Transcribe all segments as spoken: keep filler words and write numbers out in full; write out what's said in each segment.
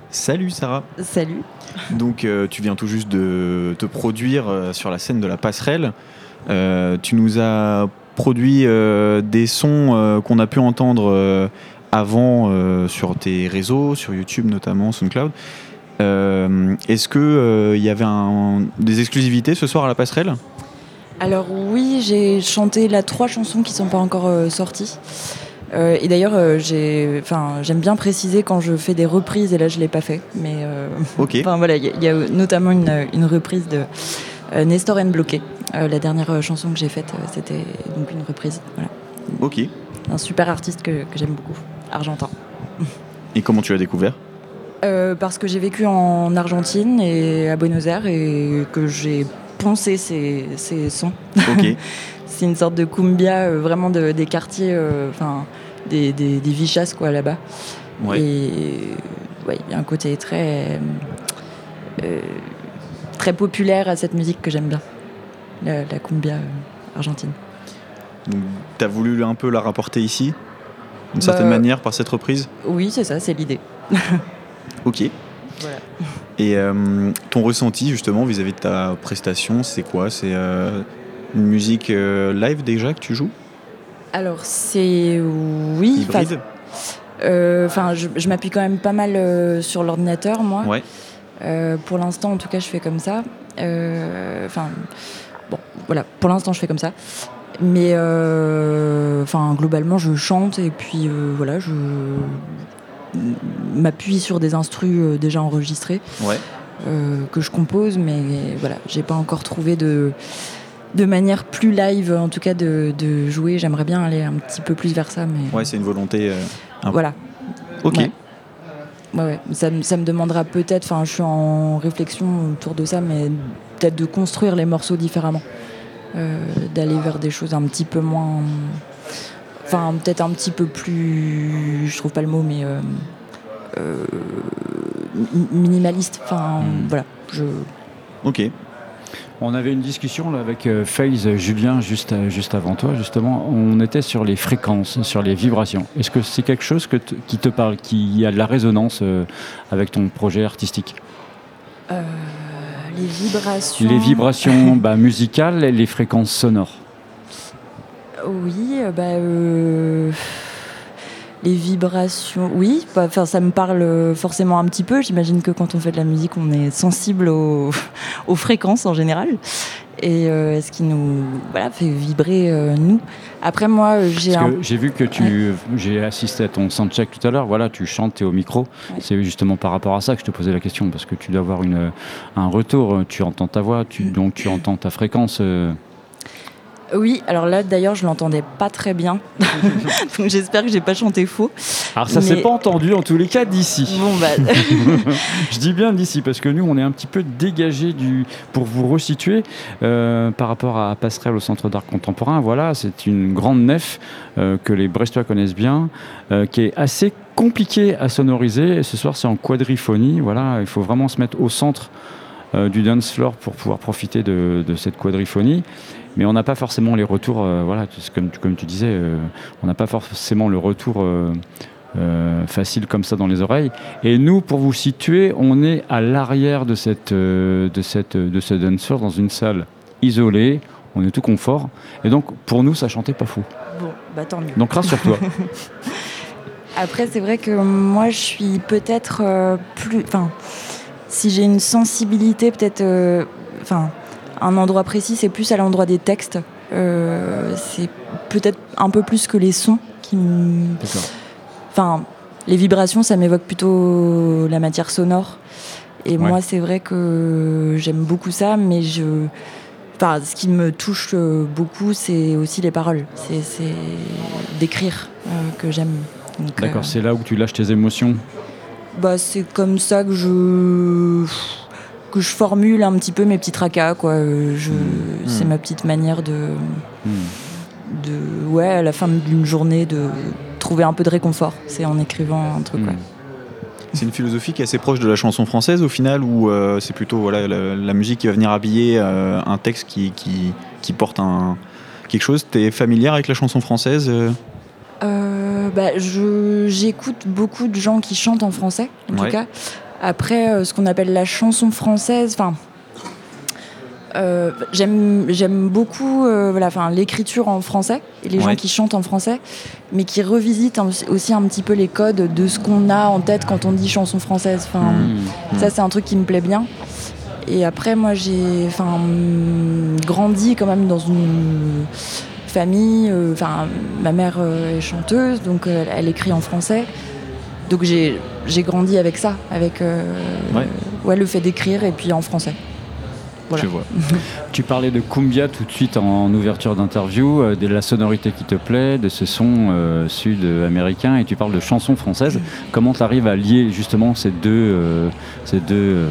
Salut Sarah. Salut. Donc euh, tu viens tout juste de te produire euh, sur la scène de la Passerelle. Euh, tu nous as produit euh, des sons euh, qu'on a pu entendre euh, avant euh, sur tes réseaux, sur YouTube notamment, SoundCloud. Euh, est-ce qu'il euh, y avait un, des exclusivités ce soir à la Passerelle ? Alors oui, j'ai chanté là trois chansons qui ne sont pas encore euh, sorties. Euh, et d'ailleurs, euh, j'ai, j'aime bien préciser quand je fais des reprises, et là je ne l'ai pas fait. Mais euh, okay. voilà, il y, y a notamment une, une reprise de euh, Nestor N. Bloqué. Euh, la dernière chanson que j'ai faite, euh, c'était donc une reprise. Voilà. Ok. Un super artiste que, que j'aime beaucoup, argentin. Et comment tu l'as découvert ? euh, Parce que j'ai vécu en Argentine et à Buenos Aires et que j'ai poncé ces, ces sons. Ok. C'est une sorte de cumbia euh, vraiment de, des quartiers, enfin euh, des, des, des vichas quoi là-bas. Ouais. Et ouais, il y a un côté très euh, très populaire à cette musique que j'aime bien, la, la cumbia euh, argentine. Donc, t'as voulu un peu la rapporter ici, d'une bah, certaine manière, par cette reprise ? Oui, c'est ça, c'est l'idée. Ok. Voilà. Et euh, ton ressenti justement vis-à-vis de ta prestation, c'est quoi ? C'est euh, une musique euh, live déjà que tu joues ? Alors c'est oui. Hybride ? Enfin, euh, je, je m'appuie quand même pas mal euh, sur l'ordinateur, moi. Ouais. Euh, pour l'instant, en tout cas, je fais comme ça. Enfin, euh, bon, voilà. Pour l'instant, je fais comme ça. Mais enfin, euh, globalement, je chante et puis euh, voilà, je m'appuie sur des instrus euh, déjà enregistrés ouais. euh, que je compose, mais voilà, j'ai pas encore trouvé de, de manière plus live, en tout cas de, de jouer. J'aimerais bien aller un petit peu plus vers ça, mais ouais, c'est une volonté. Euh, un... Voilà. Ok. Ouais. Ouais, ouais. Ça, ça me demandera peut-être. Enfin, je suis en réflexion autour de ça, mais peut-être de construire les morceaux différemment, euh, d'aller vers des choses un petit peu moins. Enfin, peut-être un petit peu plus, je trouve pas le mot, mais euh, euh, minimaliste. Enfin, mmh. voilà. Je... Ok. On avait une discussion là, avec euh, FaZe Julien juste, euh, juste avant toi, justement. On était sur les fréquences, sur les vibrations. Est-ce que c'est quelque chose que t- qui te parle, qui a de la résonance euh, avec ton projet artistique ? euh, Les vibrations. Les vibrations bah, musicales et les fréquences sonores. Oui, bah, euh, les vibrations, oui, bah, ça me parle forcément un petit peu. J'imagine que quand on fait de la musique, on est sensible aux, aux fréquences en général. Et euh, ce qui nous voilà, fait vibrer, euh, nous. Après, moi, j'ai Parce un... que j'ai vu que tu... Ouais. J'ai assisté à ton soundcheck tout à l'heure. Voilà, tu chantes, t'es au micro. Ouais. C'est justement par rapport à ça que je te posais la question. Parce que tu dois avoir une, un retour. Tu entends ta voix, tu, donc tu entends ta fréquence... Euh... Oui, alors là d'ailleurs je l'entendais pas très bien, donc j'espère que j'ai pas chanté faux. Alors ça mais... s'est pas entendu en tous les cas d'ici. Bon bah. Je dis bien d'ici parce que nous on est un petit peu dégagé du pour vous resituer euh, par rapport à Passerelle au Centre d'Art Contemporain. Voilà, c'est une grande nef euh, que les Brestois connaissent bien, euh, qui est assez compliquée à sonoriser. Et ce soir c'est en quadriphonie. Voilà, il faut vraiment se mettre au centre euh, du dance floor pour pouvoir profiter de, de cette quadriphonie. Mais on n'a pas forcément les retours, euh, voilà, comme, comme tu disais, euh, on n'a pas forcément le retour euh, euh, facile comme ça dans les oreilles. Et nous, pour vous situer, on est à l'arrière de, cette, euh, de, cette, de ce dancer dans une salle isolée, on est tout confort. Et donc, pour nous, ça chantait pas fou. Bon, bah tant mieux. Donc, rassure-toi. Après, c'est vrai que moi, je suis peut-être euh, plus... Enfin, si j'ai une sensibilité, peut-être... Enfin... Euh, un endroit précis, c'est plus à l'endroit des textes. Euh, c'est peut-être un peu plus que les sons qui me... D'accord. Enfin, les vibrations, ça m'évoque plutôt la matière sonore. Et ouais. Moi, c'est vrai que j'aime beaucoup ça, mais je... Enfin, ce qui me touche beaucoup, c'est aussi les paroles. C'est, c'est d'écrire euh, que j'aime. Donc, D'accord, euh... c'est là où tu lâches tes émotions ? Bah, c'est comme ça que je... que je formule un petit peu mes petits tracas, quoi. Je, mmh. C'est ma petite manière de, mmh. de, ouais, à la fin d'une journée, de trouver un peu de réconfort. C'est en écrivant un truc, mmh. ouais. C'est une philosophie qui est assez proche de la chanson française, au final, ou euh, c'est plutôt voilà, la, la musique qui va venir habiller euh, un texte qui, qui, qui porte un, quelque chose. T'es familière avec la chanson française euh euh, bah, je, j'écoute beaucoup de gens qui chantent en français, en ouais. tout cas. Après, euh, ce qu'on appelle la chanson française, enfin. Euh, j'aime, j'aime beaucoup euh, voilà, l'écriture en français et les ouais. gens qui chantent en français, mais qui revisitent aussi un petit peu les codes de ce qu'on a en tête quand on dit chanson française. Enfin, mmh. Ça, c'est un truc qui me plaît bien. Et après, moi, j'ai grandi quand même dans une famille. Enfin, euh, ma mère euh, est chanteuse, donc euh, elle écrit en français. Donc j'ai, j'ai grandi avec ça, avec euh, ouais. Ouais, le fait d'écrire et puis en français. Voilà. Je vois. Tu parlais de cumbia tout de suite en ouverture d'interview, euh, de la sonorité qui te plaît, de ce son euh, sud-américain, et tu parles de chansons françaises. Mmh. Comment tu arrives à lier justement ces deux... Euh, ces deux euh...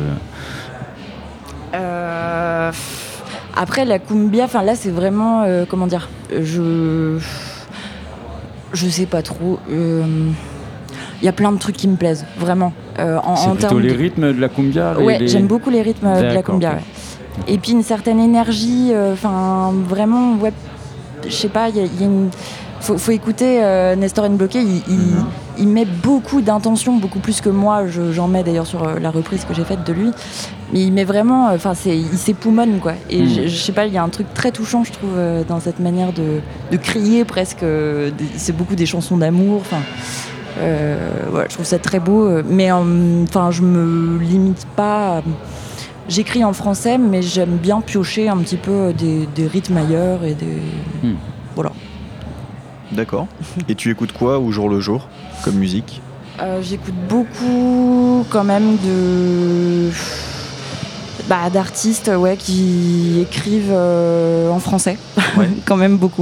Euh, après, la cumbia, là c'est vraiment... Euh, comment dire Je... Je sais pas trop... Euh... Il y a plein de trucs qui me plaisent, vraiment. Euh, en, c'est en plutôt les rythmes de la cumbia les, Ouais, les... j'aime beaucoup les rythmes D'accord, de la cumbia. Okay. Ouais. Et puis une certaine énergie, enfin euh, vraiment, ouais, je sais pas, il y a, y a une... Faut, faut écouter euh, Nestor N'Bloqué, il, il, mm-hmm. il met beaucoup d'intention, beaucoup plus que moi, je, j'en mets d'ailleurs sur euh, la reprise que j'ai faite de lui. Mais il met vraiment, enfin, euh, il s'époumonne, quoi. Et mm. je, je sais pas, il y a un truc très touchant, je trouve, euh, dans cette manière de, de crier presque. Euh, c'est beaucoup des chansons d'amour, enfin. Euh, voilà, je trouve ça très beau, mais enfin, euh, je me limite pas. À... J'écris en français, mais j'aime bien piocher un petit peu des, des rythmes ailleurs et des hmm. voilà. D'accord. Et tu écoutes quoi au jour le jour comme musique ? euh, J'écoute beaucoup quand même de bah, d'artistes, ouais, qui écrivent euh, en français, ouais. quand même beaucoup.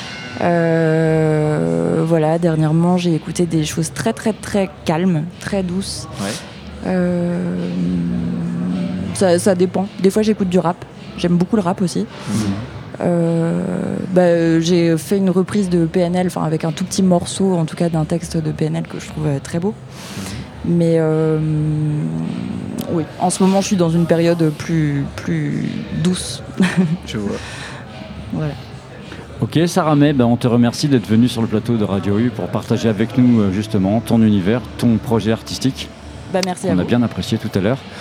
Euh, voilà, dernièrement j'ai écouté des choses très très très calmes, très douces. Ouais. Euh, ça, ça dépend. Des fois j'écoute du rap. J'aime beaucoup le rap aussi. Mmh. Euh, bah, j'ai fait une reprise de P N L, enfin avec un tout petit morceau, en tout cas d'un texte de P N L que je trouve très beau. Mmh. Mais euh, oui, en ce moment je suis dans une période plus plus douce. Je vois. Voilà. Ok, Sarah May, ben on te remercie d'être venue sur le plateau de Radio U pour partager avec nous justement ton univers, ton projet artistique. Bah merci on à vous. On a bien apprécié tout à l'heure.